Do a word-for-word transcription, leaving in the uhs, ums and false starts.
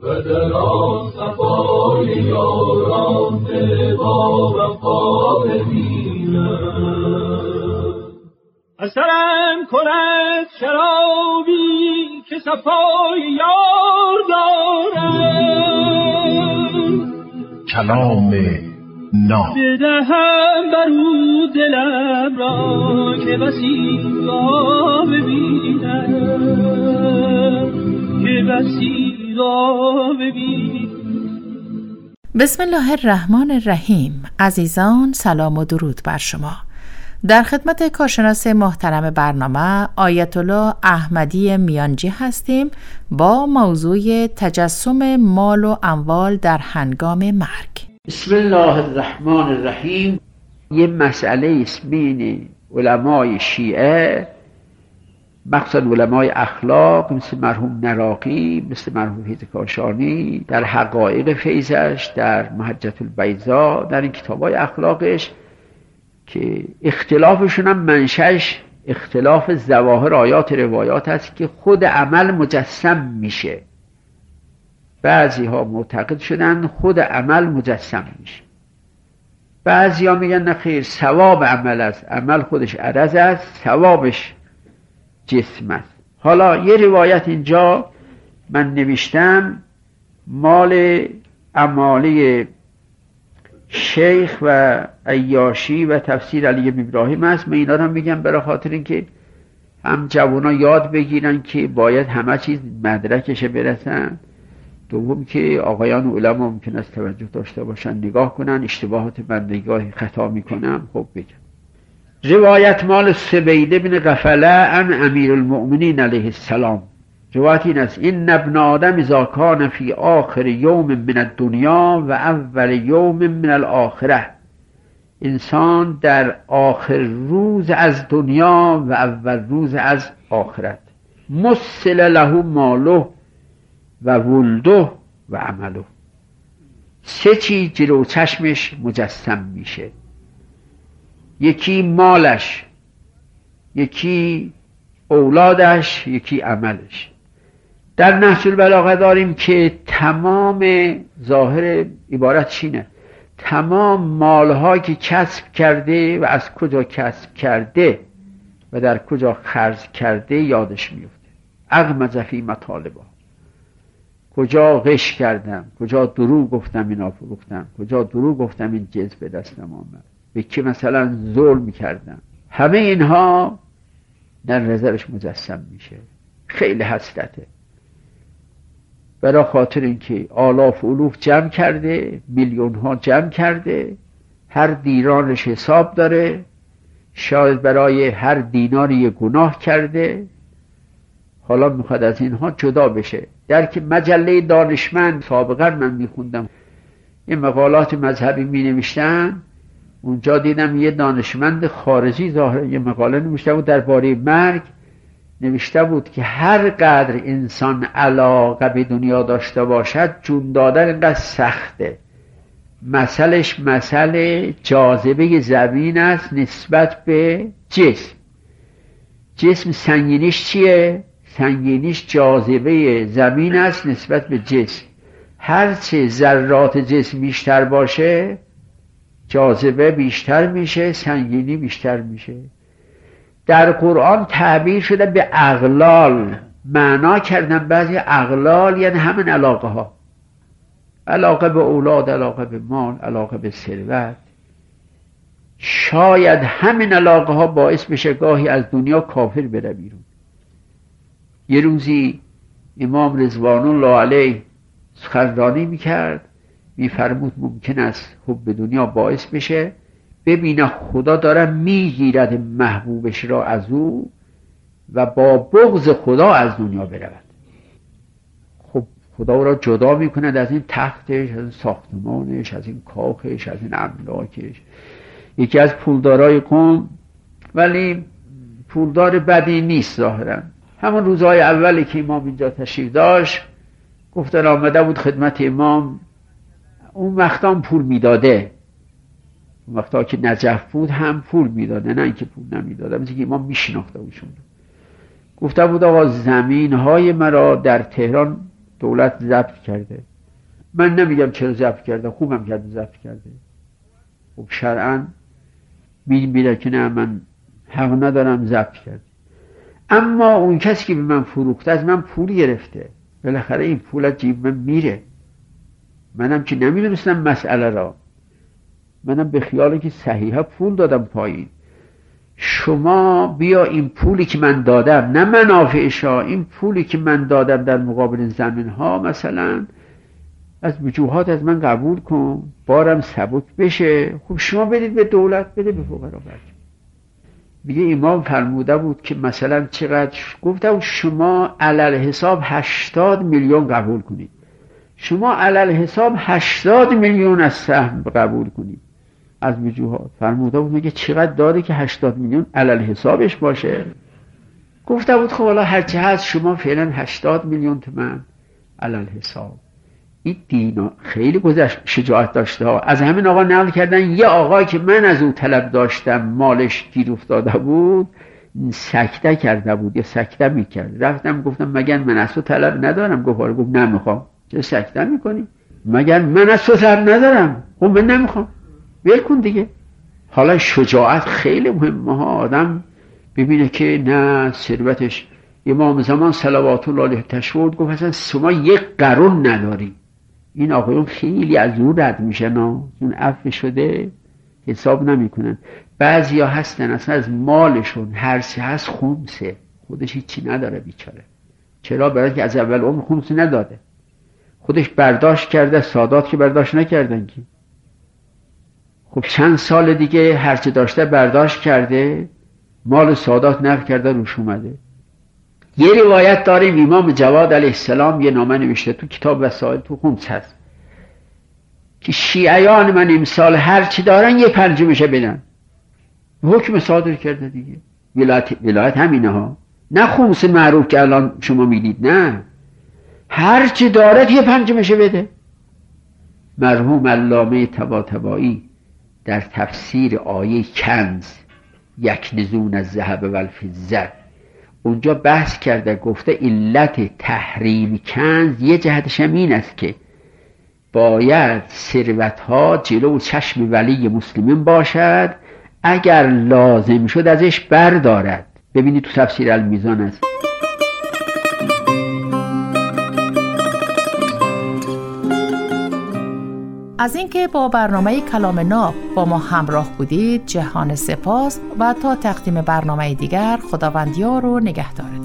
و در آن صفای یاران دل با وفا ببینم. اثرم کند شرابی که صفای یار دارم، کلام ناب بدهم برو دلم را که بسی را ببینم، که بسی را ببینم. بسم الله الرحمن الرحیم. عزیزان سلام و درود بر شما. در خدمت کارشناس محترم برنامه آیت الله احمدی میانجی هستیم با موضوع تجسم مال و اموال در هنگام مرگ. بسم الله الرحمن الرحیم. یه مسئله است بین علمای شیعه، مخصوصا علمای اخلاق مثل مرحوم نراقی، مثل مرحوم حیدر کاشانی، در حقایق فیضش، در محجة البیضاء، در این کتابای اخلاقش، که اختلافشون هم منشأش اختلاف ظواهر آیات روایات است که خود عمل مجسم میشه. بعضی ها معتقد شدن خود عمل مجسم میشه، بعضی ها میگن نه خیر، ثواب عمل است، عمل خودش عرض است، ثوابش جسم است. حالا یه روایت اینجا من نوشتم مال اماله شیخ و عیاشی و تفسیر علی بن ابراهیم است. من اینا رو میگم برای خاطر اینکه هم جوونا یاد بگیرن که باید همه چیز مدرکش برسن، دوم که آقایان علما ممکن است توجه داشته باشن، نگاه کنن، اشتباهات من نگاهی خطا میکنم خب بگم. روایت مال سبیل بن غفله عن امیر المؤمنین علیه السلام. روایت این است: این ابن آدم اذا کان فی آخر یوم من الدنیا و اول یوم من الاخره. انسان در آخر روز از دنیا و اول روز از آخرت. مسل له ماله و ولده و عمله. سه چیز جلو چشمش مجسم میشه: یکی مالش، یکی اولادش، یکی عملش. در نهج البلاغه داریم که تمام ظاهر عبارت چینه، تمام مالها که کسب کرده و از کجا کسب کرده و در کجا خرج کرده یادش میفته. اغمض فی مطالبه، کجا غش کردم، کجا دروغ گفتم اینا فروختم، کجا دروغ گفتم این جنس به دستم آمد، به کی مثلا ظلم کردم. همه اینها در نظرش مجسم میشه. خیلی حسرته، برای خاطر اینکه آلاف الوف جمع کرده، میلیون ها جمع کرده، هر دینارش حساب داره، شاید برای هر دینار یه گناه کرده، حالا میخواد از اینها جدا بشه. در که مجله دانشمند سابقا من میخوندم یه مقالات مذهبی می نوشتن، اونجا دیدم یه دانشمند خارجی ظاهر یه مقاله نوشته بود درباره مرگ. نوشته بود که هر قدر انسان علاقه به دنیا داشته باشد، جون دادن اینقدر سخته. مثلش مثل جاذبه زمین است نسبت به جسم. جسم سنگینیش چیه؟ سنگینیش جاذبه زمین است نسبت به جسم. هرچه ذرات جسم بیشتر باشه جاذبه بیشتر میشه، سنگینی بیشتر میشه. در قرآن تعبیر شده به اغلال، معنا کردن بعضی اغلال یعنی همین علاقه ها، علاقه به اولاد، علاقه به مال، علاقه به ثروت. شاید همین علاقه ها باعث بشه گاهی از دنیا کافر بره بیرون. یه روزی امام رضوان الله علیه سخنرانی میکرد، میفرمود ممکن است حب دنیا باعث بشه ببینه خدا داره میگیرد محبوبش را از او و با بغض خدا از دنیا برود. خب خدا را جدا میکند از این تختش، از این ساختمانش، از این کاخش، از این املاکش. یکی از پولدارای قوم، ولی پولدار بدی نیست ظاهرا، همون روزهای اولی که امام اینجا تشریف داشت گفتن آمده بود خدمت امام، اون وقتا هم پول میداده، اون وقتا که نجف بود هم پول میداده، نه اینکه پول نمیداده، مثل که امام میشناخته بودشون. گفته بود آقا زمین های مرا در تهران دولت ضبط کرده. من نمیگم چرا ضبط کرده، خوبم کرده ضبط کرده. خب شرعاً میگه که نه من حق ندارم ضبط کرده. اما اون کسی که به من فروخته از من پول گرفته، بالاخره این پول از جیب من میره. منم که نمیدونستم مسئله را، منم به خیالی که صحیحه پول دادم پایین. شما بیا این پولی که من دادم، نه منافعشا، این پولی که من دادم در مقابل زمین ها مثلا از وجوهات از من قبول کن، بارم سبک بشه. خب شما بدید به دولت، بده به فقرا. میگه امام فرموده بود که مثلا چقدر، گفتم شما علل حساب هشتاد میلیون قبول کنید، شما علل حساب هشتاد میلیون از سهم قبول کنید از وجوهات. فرموده بود میگه چقدر داده که هشتاد میلیون علل حسابش باشه؟ گفته بود خب حالا هرچی هست شما فعلا هشتاد میلیون تومان علل حساب. این دینا خیلی گذشت شجاعت داشته ها. از همین آقا نقل کردن یه آقا که من از او طلب داشتم مالش گیر افتاده بود، سکته کرده بود یا سکته میکرد. رفتم گفتم مگر من از تو طلب ندارم؟ گفت آره. گفت نمیخوام. چه سکته میکنی؟ مگر من از تو طلب ندارم؟ خب من نمیخوام، ول کن دیگه. حالا شجاعت خیلی مهمه ها. آدم ببینه که نه ثروتش، امام زمان صلوات الله علیه تشهد گفت اصلا شما یک قرون نداری. این آقایون خیلی از اون رد میشن، اون عفو شده حساب نمیکنن. بعضیا هستن اصلا از مالشون هر چی هست خمسه، خودش هیچی نداره بیچاره. چرا؟ برای که از اول عمر خمس نداده، خودش برداشت کرده، سادات که برداشت نکردن که. خب چند سال دیگه هر چی داشته برداشت کرده، مال سادات نفع کرده روش اومده. یه روایت داریم امام جواد علیه السلام یه نامه نوشته تو کتاب وسائل تو خمس هست که شیعیان من امسال هر چی دارن یه پنجمشه بدن. حکم صادر کرده دیگه. ولایت, ولایت همینه ها، نه خمس معروف که الان شما میدید، نه هر چی دارد یه پنجمشه بده. مرحوم علامه طباطبایی در تفسیر آیه کنز یکنزون از ذهب و الفضه اونجا بحث کرده، گفته علت تحریم کنز یه جهتش هم این است که باید ثروت‌ها جلو چشم ولی مسلمین باشد، اگر لازم شد ازش بردارد. ببینید تو تفسیر المیزان است. از اینکه با برنامه کلام ناب با ما همراه بودید جهان سپاس و تا تقدیم برنامه دیگر خداوند یار و نگهدارتون.